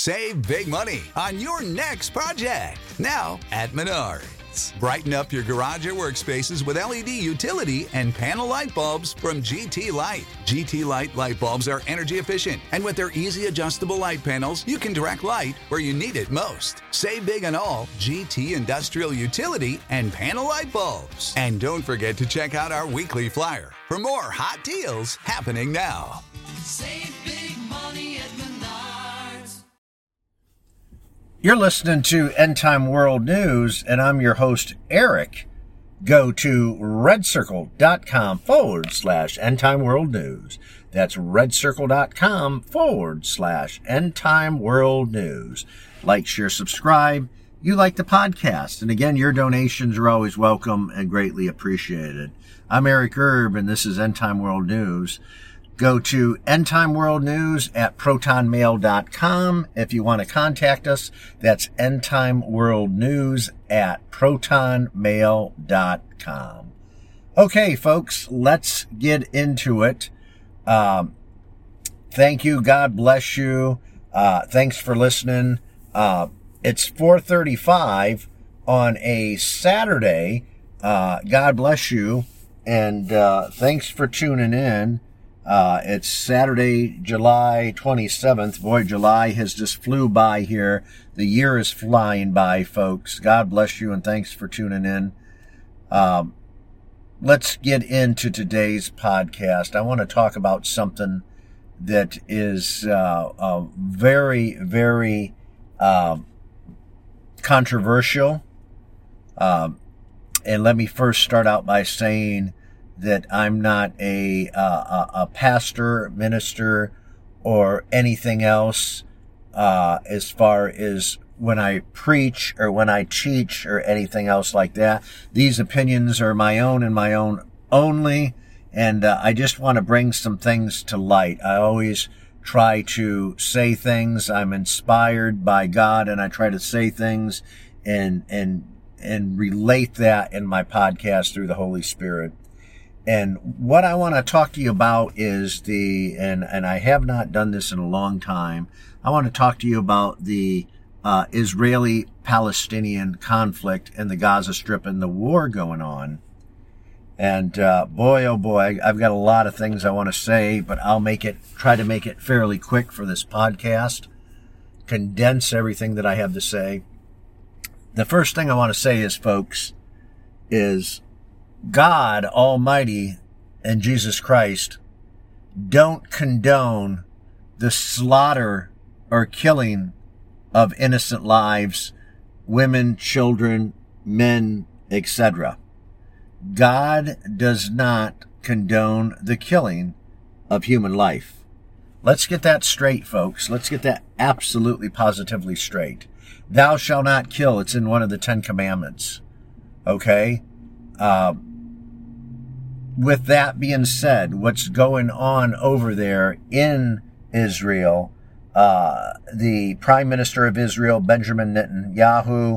Save big money on your next project. Now at Menards. Brighten up your garage or workspaces with LED utility and panel light bulbs from GT Light. GT Light light bulbs are energy efficient, and with their easy adjustable light panels, you can direct light where you need it most. Save big on all GT industrial utility and panel light bulbs. And don't forget to check out our weekly flyer for more hot deals happening now. Save big money at Menards. You're listening to End Time World News, and I'm your host, Eric. Go to redcircle.com/End Time World News. That's redcircle.com/End Time World News. Like, share, subscribe. You like the podcast. And again, your donations are always welcome and greatly appreciated. I'm Eric Erb, and this is End Time World News. Go to End Time World News at protonmail.com. If you want to contact us, that's End Time World News at protonmail.com. Okay, folks, let's get into it. Thank you. God bless you. Thanks for listening. It's 4:35 on a Saturday. God bless you. And thanks for tuning in. It's Saturday, July 27th. Boy, July has just flew by here. The year is flying by, folks. God bless you, and thanks for tuning in. Let's get into today's podcast. I want to talk about something that is very, very controversial. And let me first start out by saying that I'm not a pastor, minister, or anything else as far as when I preach or when I teach or anything else like that. These opinions are my own and my own only, and I just want to bring some things to light. I always try to say things. I'm inspired by God, and I try to say things and relate that in my podcast through the Holy Spirit. And what I want to talk to you about is and I have not done this in a long time, I want to talk to you about the Israeli-Palestinian conflict in the Gaza Strip and the war going on. And boy, oh boy, I've got a lot of things I want to say, but I'll try to make it fairly quick for this podcast, condense everything that I have to say. The first thing I want to say is, folks, is God Almighty and Jesus Christ don't condone the slaughter or killing of innocent lives, women, children, men, etc. God does not condone the killing of human life. Let's get that straight, folks. Let's get that absolutely positively straight. Thou shalt not kill. It's in one of the 10 Commandments. Okay? With that being said, what's going on over there in Israel, the Prime Minister of Israel, Benjamin Netanyahu,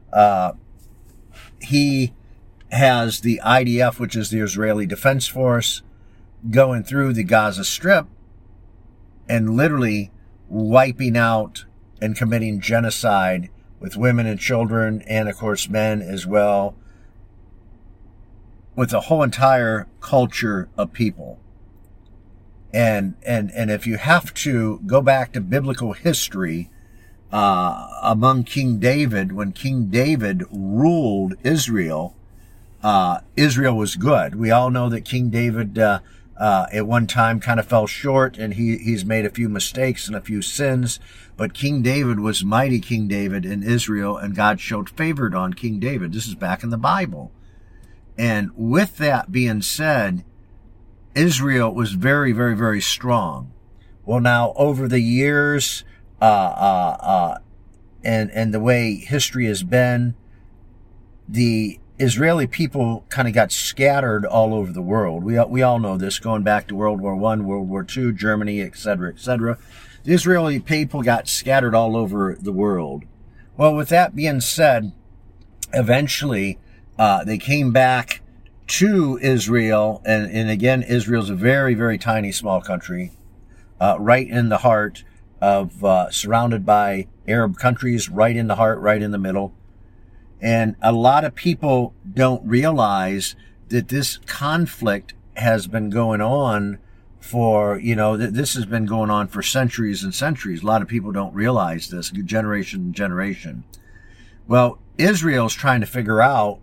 he has the IDF, which is the Israeli Defense Force, going through the Gaza Strip and literally wiping out and committing genocide with women and children, and of course men as well, with a whole entire culture of people. And if you have to go back to biblical history, among King David, when King David ruled Israel, Israel was good. We all know that King David at one time kind of fell short, and he's made a few mistakes and a few sins, but King David was mighty King David in Israel, and God showed favor on King David. This is back in the Bible. And with that being said, Israel was very, very, very strong. Well, now, over the years, and the way history has been, the Israeli people kind of got scattered all over the world. We all know this, going back to World War I, World War II, Germany, etc., etc. The Israeli people got scattered all over the world. Well, with that being said, eventually they came back to Israel, and again, Israel's a very, very tiny, small country, right in the heart surrounded by Arab countries, right in the heart, right in the middle. And a lot of people don't realize that this conflict has been going on for, this has been going on for centuries and centuries. A lot of people don't realize this, generation to generation. Well, Israel's trying to figure out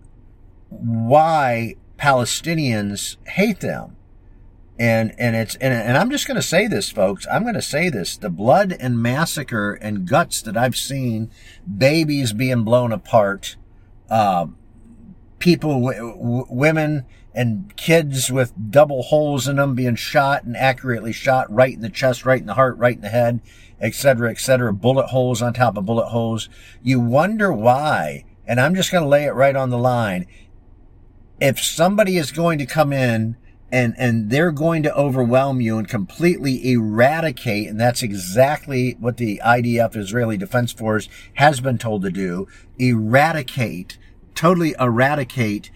why Palestinians hate them. And I'm just going to say this, folks. I'm going to say this. The blood and massacre and guts that I've seen, babies being blown apart, people, women and kids with double holes in them being shot and accurately shot right in the chest, right in the heart, right in the head, etc., bullet holes on top of bullet holes. You wonder why. And I'm just going to lay it right on the line. If somebody is going to come in and they're going to overwhelm you and completely eradicate, and that's exactly what the IDF, Israeli Defense Force, has been told to do, totally eradicate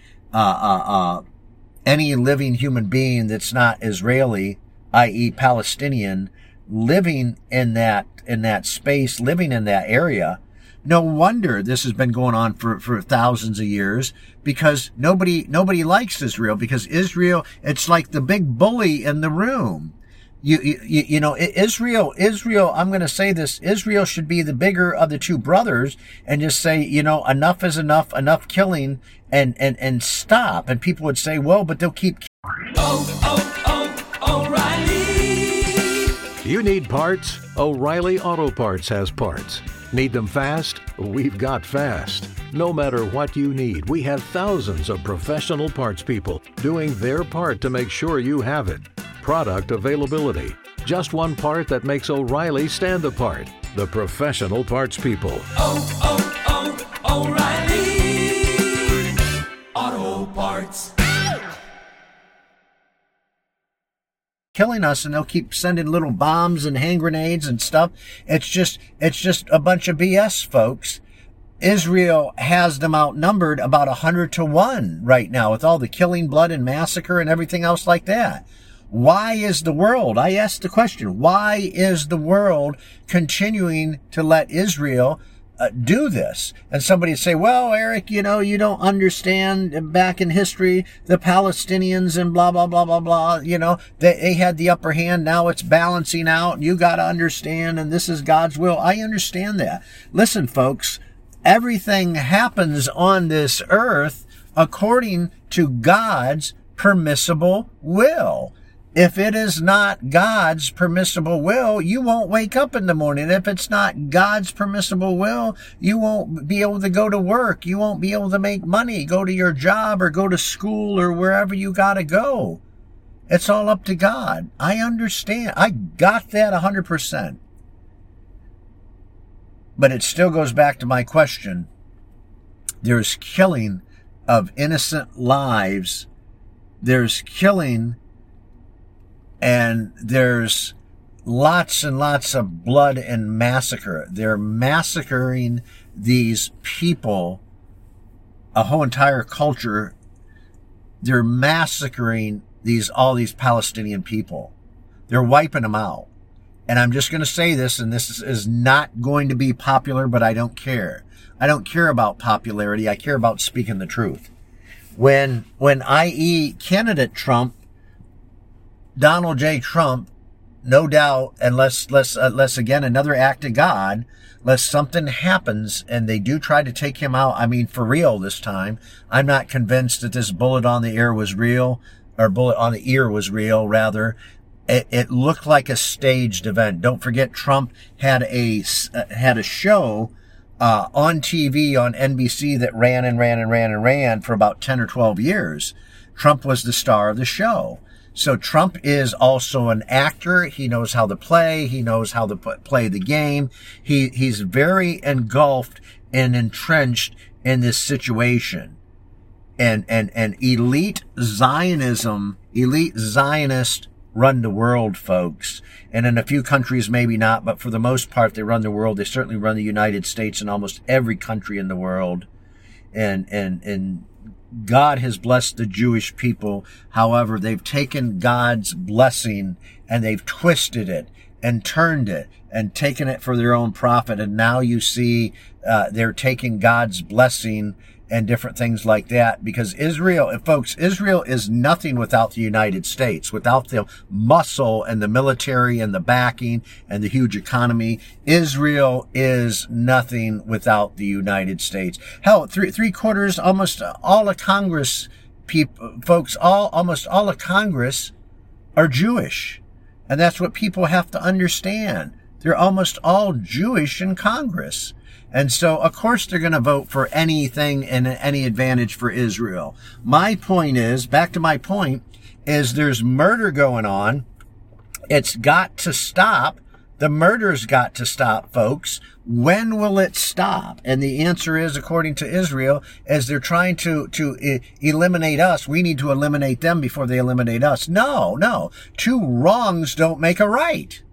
any living human being that's not Israeli, i.e. Palestinian, living in that space, living in that area. No wonder this has been going on for thousands of years, because nobody likes Israel, because Israel, it's like the big bully in the room. Israel, I'm going to say this, Israel should be the bigger of the two brothers and just say, enough is enough killing and stop. And people would say, well, but they'll keep. O'Reilly. You need parts? O'Reilly Auto Parts has parts. Need them fast? We've got fast. No matter what you need, we have thousands of professional parts people doing their part to make sure you have it. Product availability. Just one part that makes O'Reilly stand apart. The professional parts people. O'Reilly Auto Parts. Killing us, and they'll keep sending little bombs and hand grenades and stuff. It's just a bunch of BS, folks. Israel has them outnumbered about 100-1 right now, with all the killing, blood, and massacre and everything else like that. Why is the world, I asked the question, why is the world continuing to let Israel do this? And somebody say, well, Eric, you don't understand, back in history, the Palestinians and blah, blah, blah, blah, blah, they had the upper hand. Now it's balancing out. You got to understand, and this is God's will. I understand that. Listen, folks, everything happens on this earth according to God's permissible will. If it is not God's permissible will, you won't wake up in the morning. If it's not God's permissible will, you won't be able to go to work. You won't be able to make money, go to your job or go to school or wherever you got to go. It's all up to God. I understand. I got that 100%. But it still goes back to my question. There's killing of innocent lives. There's killing, and there's lots and lots of blood and massacre. They're massacring these people, a whole entire culture. They're massacring all these Palestinian people. They're wiping them out. And I'm just going to say this, and this is not going to be popular, but I don't care. I don't care about popularity. I care about speaking the truth. When i.e. candidate Trump, Donald J. Trump, no doubt, unless again, another act of God, unless something happens and they do try to take him out. I mean, for real this time. I'm not convinced that this bullet on the ear was real, or bullet on the ear was real, rather. It looked like a staged event. Don't forget, Trump had a show on TV on NBC that ran for about 10 or 12 years. Trump was the star of the show. So Trump is also an actor. He knows how to play. He knows how to play the game. He's very engulfed and entrenched in this situation. And elite Zionism, elite Zionists run the world, folks. And in a few countries, maybe not, but for the most part, they run the world. They certainly run the United States and almost every country in the world. And God has blessed the Jewish people. However, they've taken God's blessing and they've twisted it and turned it and taking it for their own profit. And now you see they're taking God's blessing and different things like that, because Israel is nothing without the United States, without the muscle and the military and the backing and the huge economy. Israel is nothing without the United States. Hell, three quarters, almost all of Congress almost all of Congress are Jewish. And that's what people have to understand. They're almost all Jewish in Congress. And so, of course, they're going to vote for anything and any advantage for Israel. My point is, back to my point, is there's murder going on. It's got to stop. The murder's got to stop, folks. When will it stop? And the answer is, according to Israel, as they're trying to eliminate us, we need to eliminate them before they eliminate us. No. Two wrongs don't make a right.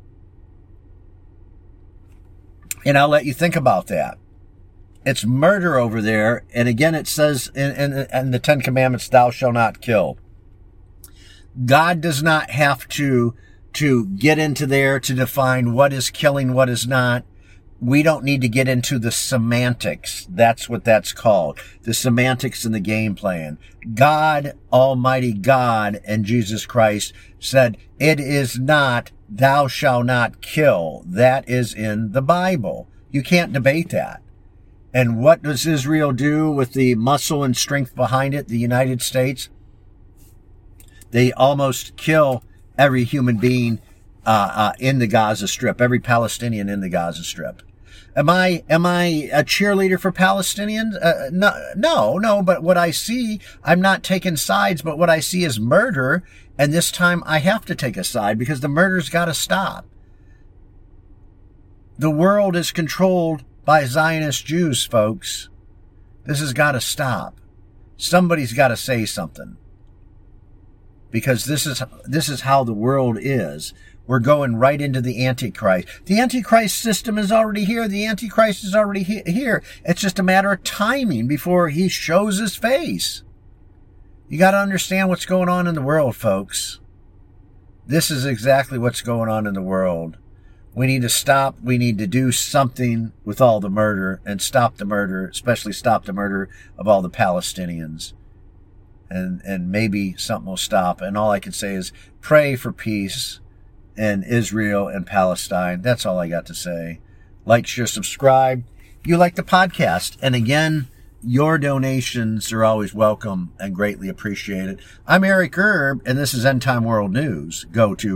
And I'll let you think about that. It's murder over there. And again, it says in the Ten Commandments, thou shalt not kill. God does not have to get into there to define what is killing, what is not. We don't need to get into the semantics. That's what that's called. The semantics in the game plan. God, Almighty God, and Jesus Christ said, it is not, thou shalt not kill. That is in the Bible. You can't debate that. And what does Israel do with the muscle and strength behind it? The United States? They almost kill every human being in the Gaza Strip, every Palestinian in the Gaza Strip. Am I a cheerleader for Palestinians? No, but what I see, I'm not taking sides, but what I see is murder, and this time I have to take a side because the murder's got to stop. The world is controlled by Zionist Jews, folks. This has got to stop. Somebody's got to say something. Because this is how the world is. We're going right into the Antichrist. The Antichrist system is already here. The Antichrist is already here. It's just a matter of timing before he shows his face. You got to understand what's going on in the world, folks. This is exactly what's going on in the world. We need to stop. We need to do something with all the murder and stop the murder, especially stop the murder of all the Palestinians. And maybe something will stop. And all I can say is pray for peace in Israel and Palestine. That's all I got to say. Like, share, subscribe. You like the podcast. And again, your donations are always welcome and greatly appreciated. I'm Eric Erb, and this is End Time World News. Go to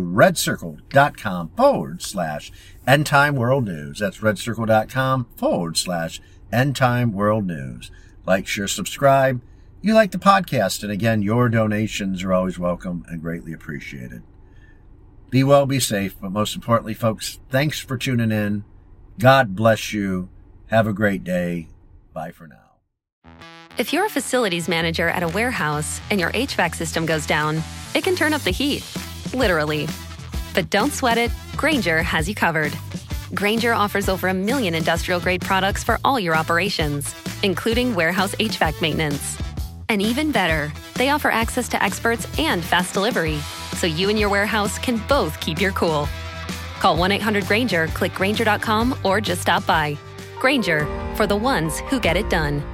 redcircle.com/End Time World News. That's redcircle.com/End Time World News. Like, share, subscribe. You like the podcast, and again, your donations are always welcome and greatly appreciated. Be well, be safe, but most importantly, folks, thanks for tuning in. God bless you. Have a great day. Bye for now. If you're a facilities manager at a warehouse and your HVAC system goes down, it can turn up the heat, literally. But don't sweat it, Grainger has you covered. Grainger offers over 1 million industrial-grade products for all your operations, including warehouse HVAC maintenance. And even better, they offer access to experts and fast delivery, so you and your warehouse can both keep your cool. Call 1-800-GRAINGER, click Grainger.com, or just stop by. Grainger, for the ones who get it done.